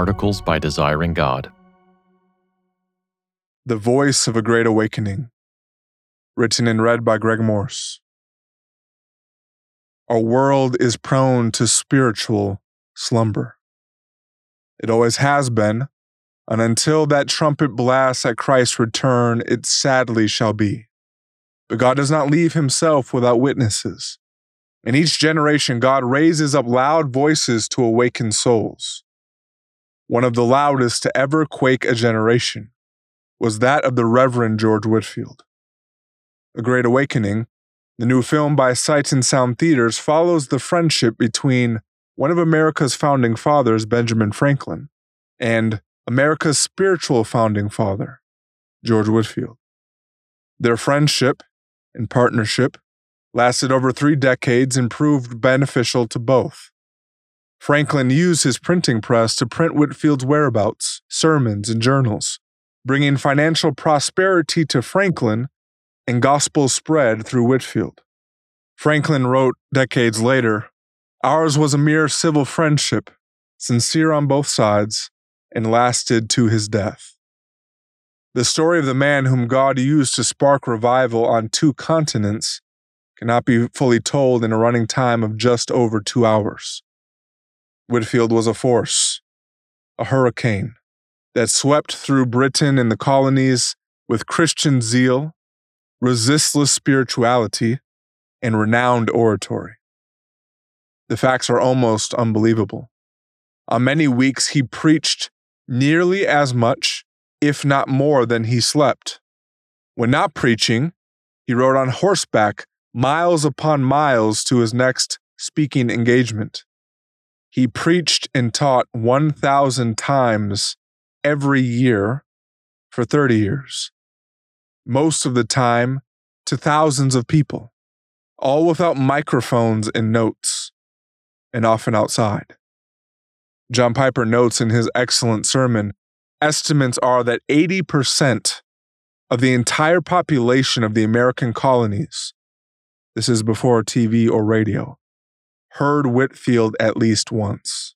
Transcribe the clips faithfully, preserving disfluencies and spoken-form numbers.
articles by Desiring God. The Voice of a Great Awakening, written and read by Greg Morse. Our world is prone to spiritual slumber. It always has been, and until that trumpet blasts at Christ's return, it sadly shall be. But God does not leave himself without witnesses. In each generation, God raises up loud voices to awaken souls. One of the loudest to ever quake a generation was that of the Reverend George Whitefield. A Great Awakening, the new film by Sight and Sound Theaters, follows the friendship between one of America's founding fathers, Benjamin Franklin, and America's spiritual founding father, George Whitefield. Their friendship and partnership lasted over three decades and proved beneficial to both. Franklin used his printing press to print Whitefield's whereabouts, sermons, and journals, bringing financial prosperity to Franklin and gospel spread through Whitefield. Franklin wrote decades later, "Ours was a mere civil friendship, sincere on both sides, and lasted to his death." The story of the man whom God used to spark revival on two continents cannot be fully told in a running time of just over two hours. Whitefield was a force, a hurricane, that swept through Britain and the colonies with Christian zeal, resistless spirituality, and renowned oratory. The facts are almost unbelievable. On many weeks, he preached nearly as much, if not more, than he slept. When not preaching, he rode on horseback miles upon miles to his next speaking engagement. He preached and taught one thousand times every year for thirty years, most of the time to thousands of people, all without microphones and notes, and often outside. John Piper notes in his excellent sermon, estimates are that eighty percent of the entire population of the American colonies, this is before T V or radio, heard Whitefield at least once.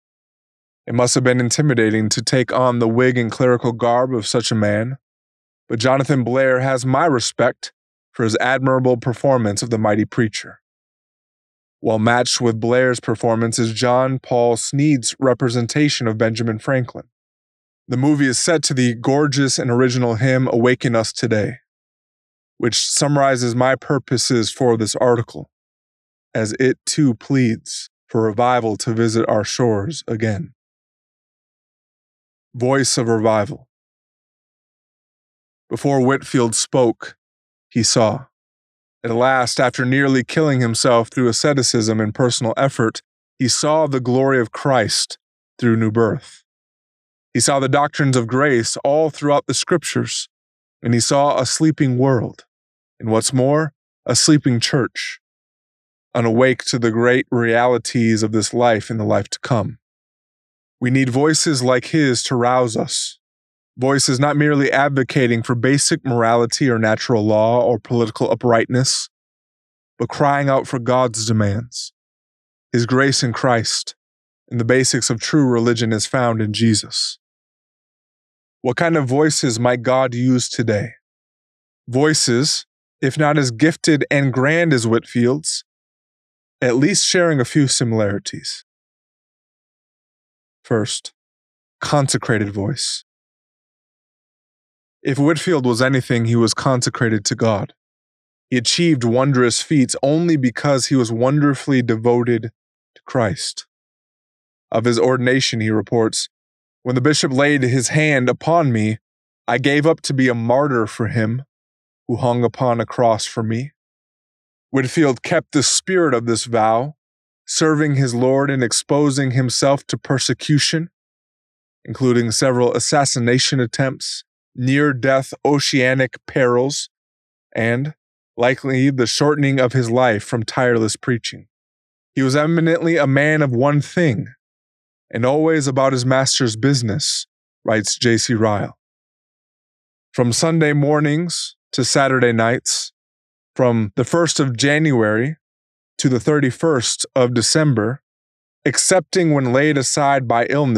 It must have been intimidating to take on the wig and clerical garb of such a man, but Jonathan Blair has my respect for his admirable performance of the mighty preacher. While matched with Blair's performance is John Paul Sneed's representation of Benjamin Franklin. The movie is set to the gorgeous and original hymn Awaken Us Today, which summarizes my purposes for this article, as it too pleads for revival to visit our shores again. Voice of Revival. Before Whitefield spoke, he saw. At last, after nearly killing himself through asceticism and personal effort, he saw the glory of Christ through new birth. He saw the doctrines of grace all throughout the scriptures, and he saw a sleeping world, and what's more, a sleeping church, unawake to the great realities of this life and the life to come. We need voices like his to rouse us, voices not merely advocating for basic morality or natural law or political uprightness, but crying out for God's demands. His grace in Christ and the basics of true religion is found in Jesus. What kind of voices might God use today? Voices, if not as gifted and grand as Whitefield's, at least sharing a few similarities. First, consecrated voice. If Whitefield was anything, he was consecrated to God. He achieved wondrous feats only because he was wonderfully devoted to Christ. Of his ordination, he reports, "When the bishop laid his hand upon me, I gave up to be a martyr for him who hung upon a cross for me." Whitefield kept the spirit of this vow, serving his Lord and exposing himself to persecution, including several assassination attempts, near-death oceanic perils, and, likely, the shortening of his life from tireless preaching. He was eminently a man of one thing, and always about his master's business, writes J C Ryle. From Sunday mornings to Saturday nights, from the first of January to the thirty-first of December, excepting when laid aside by illness,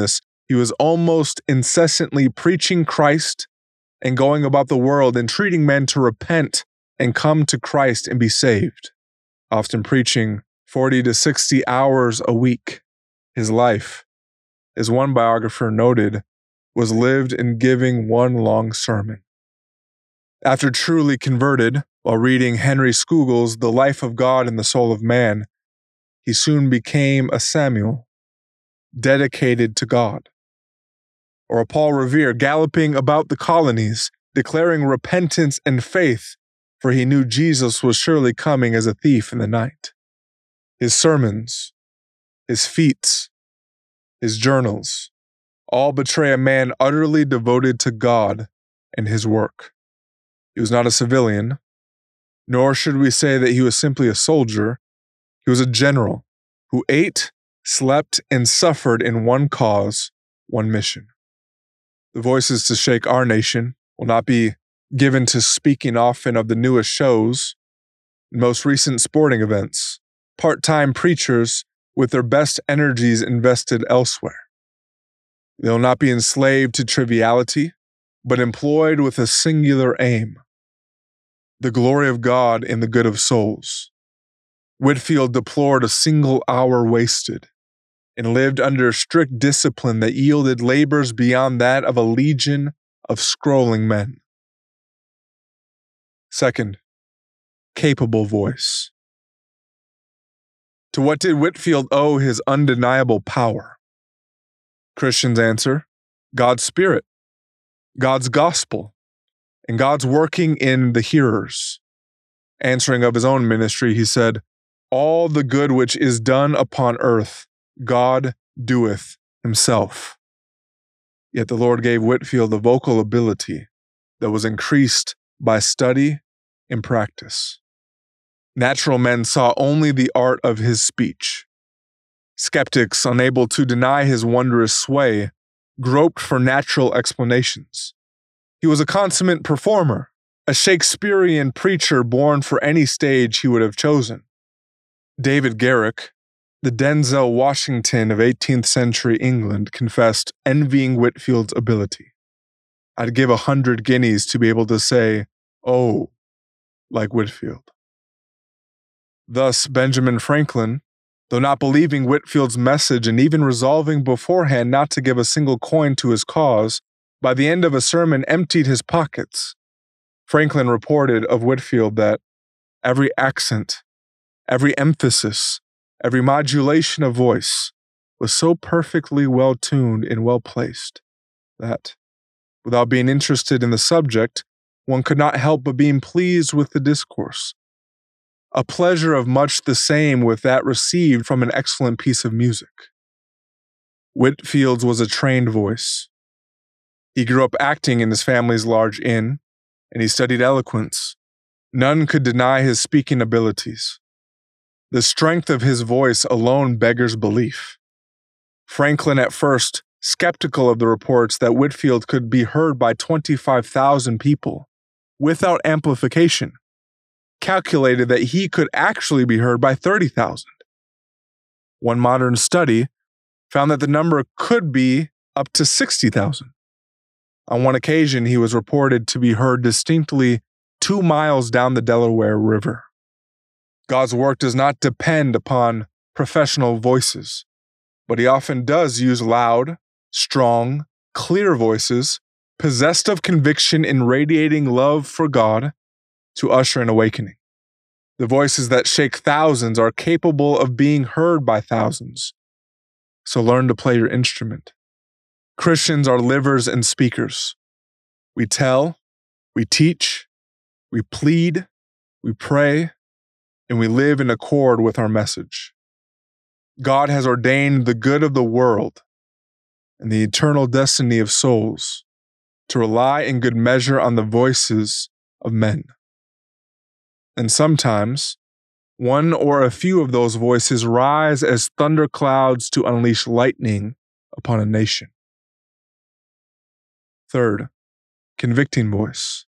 He was almost incessantly preaching Christ and going about the world entreating men to repent and come to Christ and be saved, often preaching forty to sixty hours a week. His life, as one biographer noted, was lived in giving one long sermon. After truly converted, while reading Henry Scougal's The Life of God and the Soul of Man, he soon became a Samuel, dedicated to God. Or a Paul Revere galloping about the colonies, declaring repentance and faith, for he knew Jesus was surely coming as a thief in the night. His sermons, his feats, his journals, all betray a man utterly devoted to God and his work. He was not a civilian, nor should we say that he was simply a soldier. He was a general who ate, slept, and suffered in one cause, one mission. The voices to shake our nation will not be given to speaking often of the newest shows, most recent sporting events, part-time preachers with their best energies invested elsewhere. They will not be enslaved to triviality, but employed with a singular aim: the glory of God and the good of souls. Whitefield deplored a single hour wasted and lived under strict discipline that yielded labors beyond that of a legion of scrolling men. Second, capable voice. To what did Whitefield owe his undeniable power? Christians answer, God's Spirit, God's gospel, and God's working in the hearers. Answering of his own ministry, he said, "All the good which is done upon earth, God doeth himself." Yet the Lord gave Whitefield a vocal ability that was increased by study and practice. Natural men saw only the art of his speech. Skeptics, unable to deny his wondrous sway, groped for natural explanations. He was a consummate performer, a Shakespearean preacher born for any stage he would have chosen. David Garrick, the Denzel Washington of eighteenth century England, confessed envying Whitefield's ability. "I'd give a hundred guineas to be able to say, 'Oh,' like Whitefield." Thus, Benjamin Franklin, though not believing Whitefield's message and even resolving beforehand not to give a single coin to his cause, by the end of a sermon emptied his pockets. Franklin reported of Whitefield that every accent, every emphasis, every modulation of voice was so perfectly well tuned and well placed that, without being interested in the subject, one could not help but being pleased with the discourse. A pleasure of much the same with that received from an excellent piece of music. Whitefield's was a trained voice. He grew up acting in his family's large inn, and he studied eloquence. None could deny his speaking abilities. The strength of his voice alone beggars belief. Franklin, at first skeptical of the reports that Whitefield could be heard by twenty-five thousand people without amplification, calculated that he could actually be heard by thirty thousand. One modern study found that the number could be up to sixty thousand. On one occasion, he was reported to be heard distinctly two miles down the Delaware River. God's work does not depend upon professional voices, but he often does use loud, strong, clear voices, possessed of conviction and radiating love for God, to usher an awakening. The voices that shake thousands are capable of being heard by thousands. So learn to play your instrument. Christians are livers and speakers. We tell, we teach, we plead, we pray, and we live in accord with our message. God has ordained the good of the world and the eternal destiny of souls to rely in good measure on the voices of men. And sometimes, one or a few of those voices rise as thunderclouds to unleash lightning upon a nation. Third, convicting voice.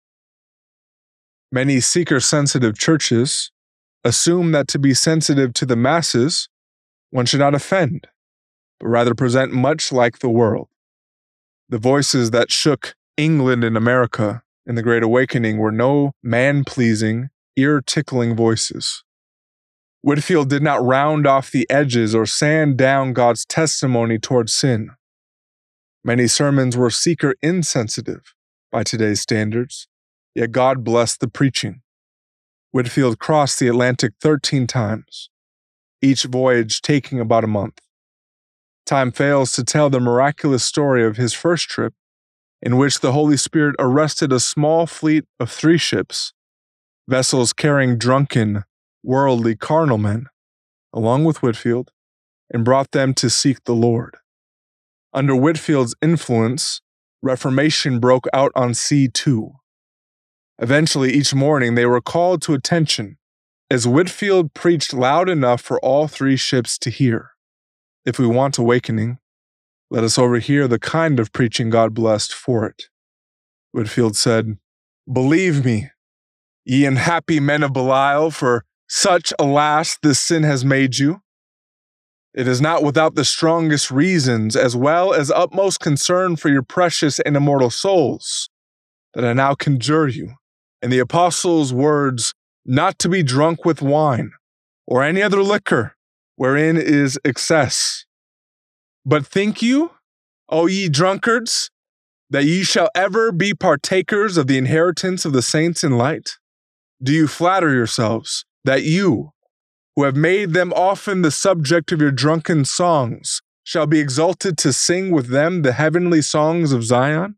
Many seeker-sensitive churches assume that to be sensitive to the masses, one should not offend, but rather present much like the world. The voices that shook England and America in the Great Awakening were no man-pleasing, ear-tickling voices. Whitefield did not round off the edges or sand down God's testimony towards sin. Many sermons were seeker insensitive by today's standards, yet God blessed the preaching. Whitefield crossed the Atlantic thirteen times, each voyage taking about a month. Time fails to tell the miraculous story of his first trip, in which the Holy Spirit arrested a small fleet of three ships, vessels carrying drunken, worldly, carnal men, along with Whitefield, and brought them to seek the Lord. Under Whitefield's influence, Reformation broke out on sea too. Eventually, each morning they were called to attention as Whitefield preached loud enough for all three ships to hear. If we want awakening, let us overhear the kind of preaching God blessed for it. Whitefield said, "Believe me, ye unhappy men of Belial, for such, alas, this sin has made you. It is not without the strongest reasons, as well as utmost concern for your precious and immortal souls, that I now conjure you, in the apostles' words, not to be drunk with wine, or any other liquor, wherein is excess. But think you, O ye drunkards, that ye shall ever be partakers of the inheritance of the saints in light? Do you flatter yourselves that you, who have made them often the subject of your drunken songs, shall be exalted to sing with them the heavenly songs of Zion?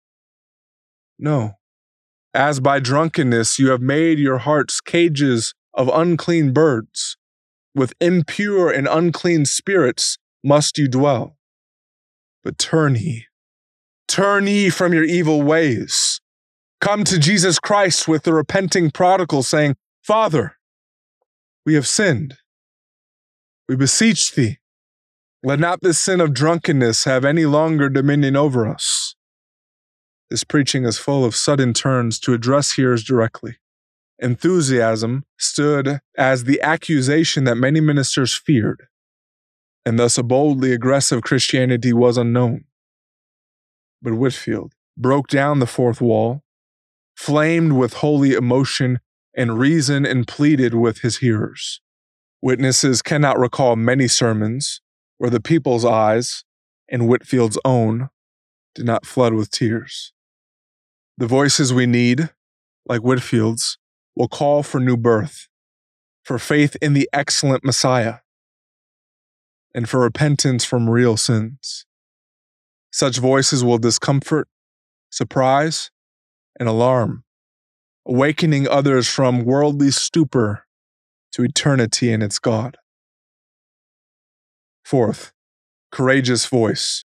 No, as by drunkenness you have made your hearts cages of unclean birds, with impure and unclean spirits must you dwell. But turn ye, turn ye from your evil ways. Come to Jesus Christ with the repenting prodigal, saying, Father, we have sinned. We beseech thee, let not this sin of drunkenness have any longer dominion over us." This preaching is full of sudden turns to address hearers directly. Enthusiasm stood as the accusation that many ministers feared, and thus a boldly aggressive Christianity was unknown. But Whitefield broke down the fourth wall, flamed with holy emotion and reason, and pleaded with his hearers. Witnesses cannot recall many sermons where the people's eyes, and Whitefield's own, did not flood with tears. The voices we need, like Whitefield's, will call for new birth, for faith in the excellent Messiah, and for repentance from real sins. Such voices will discomfort, surprise, and alarm, awakening others from worldly stupor to eternity in its God. Fourth, courageous voice.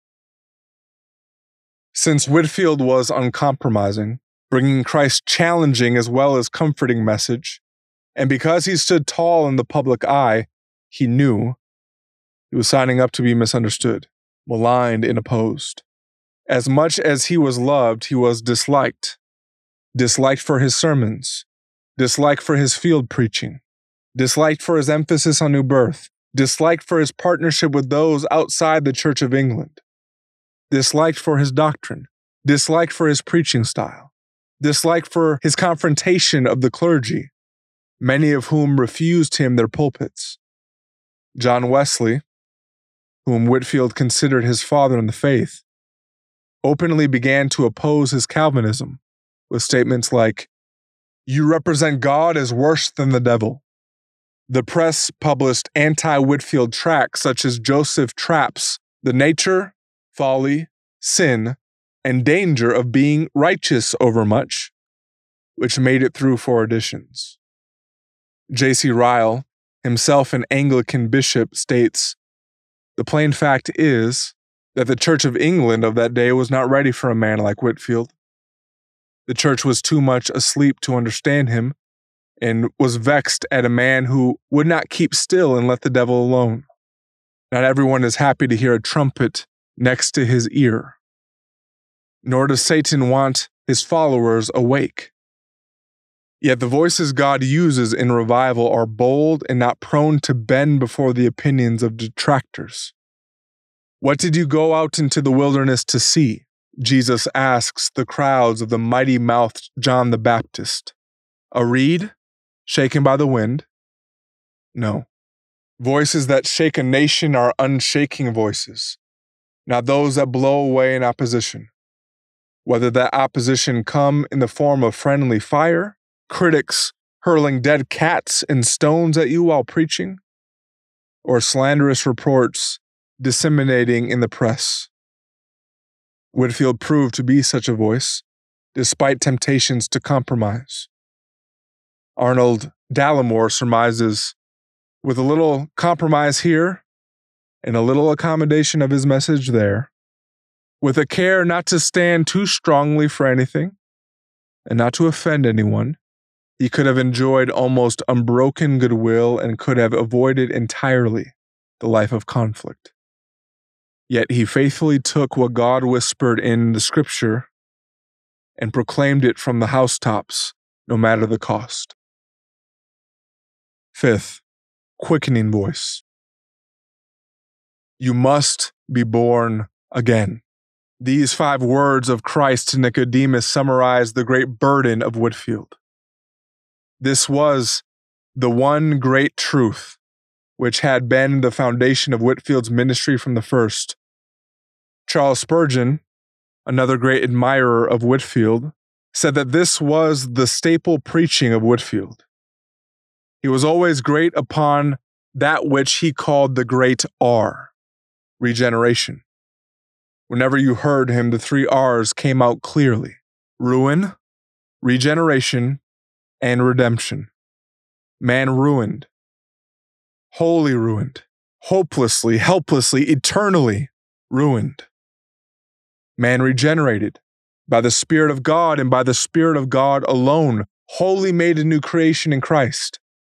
Since Whitefield was uncompromising, bringing Christ's challenging as well as comforting message, and because he stood tall in the public eye, he knew he was signing up to be misunderstood, maligned, and opposed. As much as he was loved, he was disliked. Disliked for his sermons, disliked for his field preaching, disliked for his emphasis on new birth, disliked for his partnership with those outside the Church of England, disliked for his doctrine, disliked for his preaching style, disliked for his confrontation of the clergy, many of whom refused him their pulpits. John Wesley, whom Whitefield considered his father in the faith, openly began to oppose his Calvinism with statements like, "You represent God as worse than the devil." The press published anti-Whitefield tracts such as Joseph Trapp's The Nature, Folly, Sin, and Danger of Being Righteous Overmuch, which made it through four editions. J C Ryle, himself an Anglican bishop, states, "The plain fact is that the Church of England of that day was not ready for a man like Whitefield. The church was too much asleep to understand him, and was vexed at a man who would not keep still and let the devil alone. Not everyone is happy to hear a trumpet next to his ear, nor does Satan want his followers awake. Yet the voices God uses in revival are bold and not prone to bend before the opinions of detractors. What did you go out into the wilderness to see? Jesus asks the crowds of the mighty-mouthed John the Baptist. A reed shaken by the wind? No. Voices that shake a nation are unshaking voices, not those that blow away in opposition. Whether that opposition come in the form of friendly fire, critics hurling dead cats and stones at you while preaching, or slanderous reports disseminating in the press. Whitefield proved to be such a voice, despite temptations to compromise. Arnold Dallimore surmises, with a little compromise here and a little accommodation of his message there, with a care not to stand too strongly for anything and not to offend anyone, he could have enjoyed almost unbroken goodwill and could have avoided entirely the life of conflict. Yet he faithfully took what God whispered in the scripture and proclaimed it from the housetops, no matter the cost. Fifth, quickening voice. You must be born again. These five words of Christ to Nicodemus summarize the great burden of Whitefield. This was the one great truth which had been the foundation of Whitefield's ministry from the first. Charles Spurgeon, another great admirer of Whitefield, said that this was the staple preaching of Whitefield. He was always great upon that which he called the great R, regeneration. Whenever you heard him, the three R's came out clearly: ruin, regeneration, and redemption. Man ruined, wholly ruined, hopelessly, helplessly, eternally ruined. Man regenerated by the Spirit of God and by the Spirit of God alone, wholly made a new creation in Christ.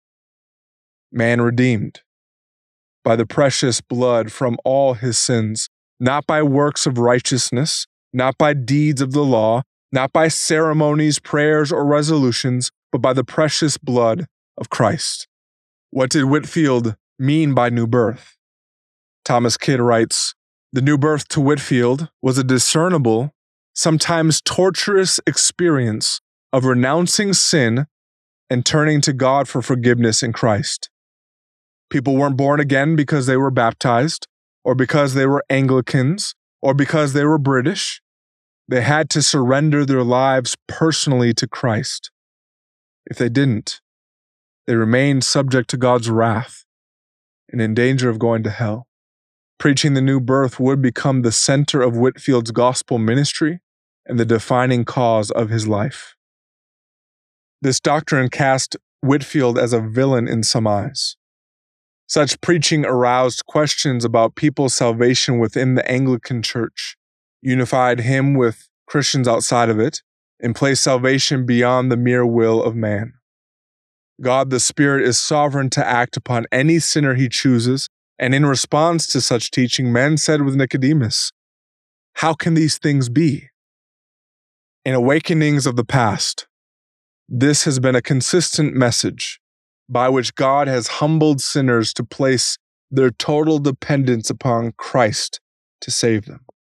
Man redeemed by the precious blood from all his sins, not by works of righteousness, not by deeds of the law, not by ceremonies, prayers, or resolutions, but by the precious blood of Christ. What did Whitefield mean by new birth? Thomas Kidd writes, "The new birth to Whitefield was a discernible, sometimes torturous experience of renouncing sin and turning to God for forgiveness in Christ. People weren't born again because they were baptized, or because they were Anglicans, or because they were British. They had to surrender their lives personally to Christ. If they didn't, they remained subject to God's wrath and in danger of going to hell. Preaching the new birth would become the center of Whitefield's gospel ministry and the defining cause of his life." This doctrine cast Whitefield as a villain in some eyes. Such preaching aroused questions about people's salvation within the Anglican Church, unified him with Christians outside of it, and placed salvation beyond the mere will of man. God the Spirit is sovereign to act upon any sinner he chooses, and in response to such teaching, men said with Nicodemus, "How can these things be?" In Awakenings of the Past, this has been a consistent message by which God has humbled sinners to place their total dependence upon Christ to save them.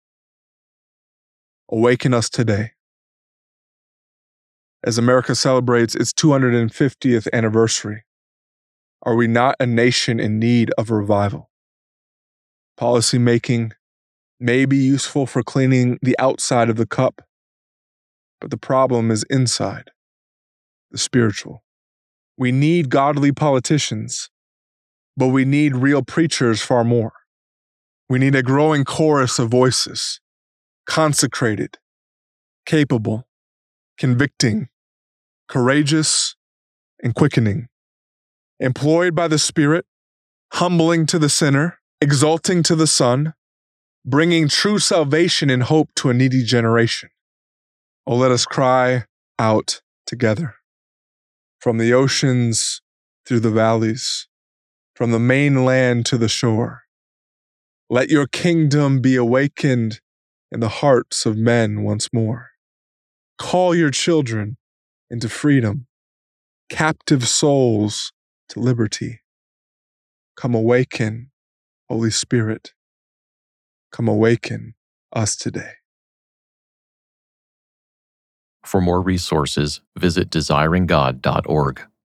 Awaken us today. As America celebrates its two hundred fiftieth anniversary, are we not a nation in need of revival? Policy making may be useful for cleaning the outside of the cup, but the problem is inside, the spiritual. We need godly politicians, but we need real preachers far more. We need a growing chorus of voices, consecrated, capable, convicting, courageous, and quickening, employed by the Spirit, humbling to the sinner, exalting to the Son, bringing true salvation and hope to a needy generation. Oh, let us cry out together. From the oceans through the valleys, from the mainland to the shore, let your kingdom be awakened in the hearts of men once more. Call your children into freedom, captive souls to liberty. Come awaken, Holy Spirit. Come awaken us today. For more resources, visit desiring god dot org.